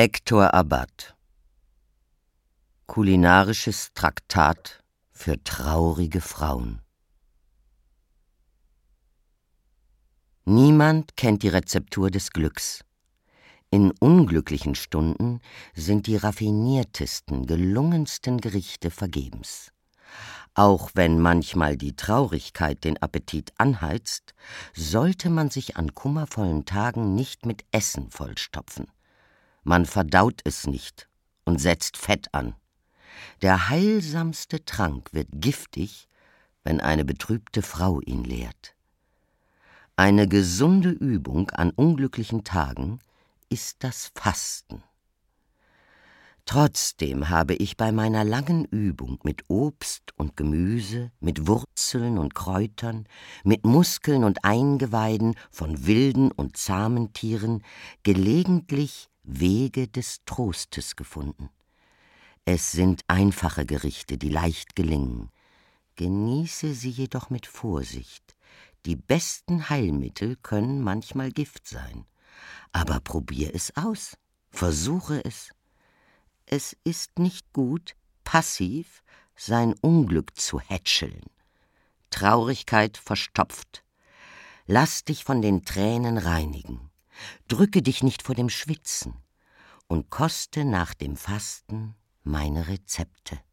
Hector Abad. Kulinarisches Traktat für traurige Frauen. Niemand kennt die Rezeptur des Glücks. In unglücklichen Stunden sind die raffiniertesten, gelungensten Gerichte vergebens. Auch wenn manchmal die Traurigkeit den Appetit anheizt, sollte man sich an kummervollen Tagen nicht mit Essen vollstopfen. Man verdaut es nicht und setzt Fett an. Der heilsamste Trank wird giftig, wenn eine betrübte Frau ihn leert. Eine gesunde Übung an unglücklichen Tagen ist das Fasten. Trotzdem habe ich bei meiner langen Übung mit Obst und Gemüse, mit Wurzeln und Kräutern, mit Muskeln und Eingeweiden von wilden und zahmen Tieren gelegentlich Wege des Trostes gefunden. Es sind einfache Gerichte, die leicht gelingen. Genieße sie jedoch mit Vorsicht. Die besten Heilmittel können manchmal Gift sein. Aber probier es aus, versuche es. Es ist nicht gut, passiv sein Unglück zu hätscheln. Traurigkeit verstopft. Lass dich von den Tränen reinigen. Drücke dich nicht vor dem Schwitzen und koste nach dem Fasten meine Rezepte.